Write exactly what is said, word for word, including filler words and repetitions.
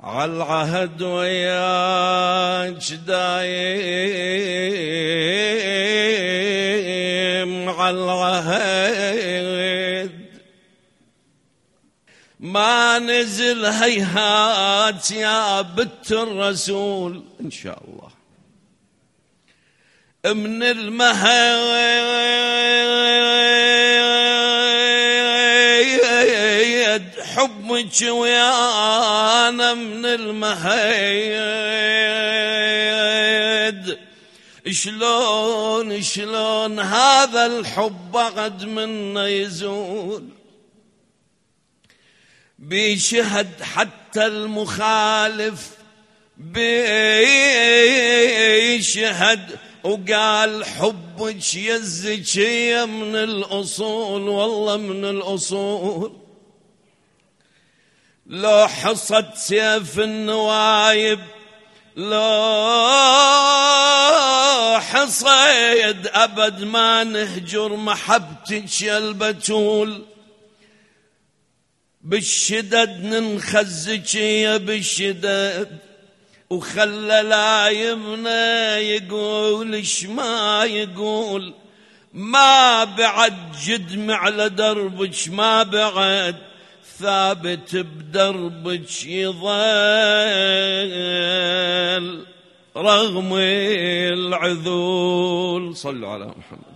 عالعهد وياك دايم عالعهد ما نزل هيهات يا بنت الرسول إن شاء الله من المهيد حبك ويانا من المهيد شلون شلون هذا الحب بعد منا يزول بيشهد حتى المخالف بيشهد وقال حبك يا الزكية من الأصول والله من الأصول لو حصت سيف النوايب لو حصيد أبد ما نهجر محبتك يا البتول بالشدد ننخزك يا بالشدد وخلى لايمنا يقول اش ما يقول ما بعد جدم على دربك ما بعد ثابت بدربك يظل رغم العذول صلوا على محمد.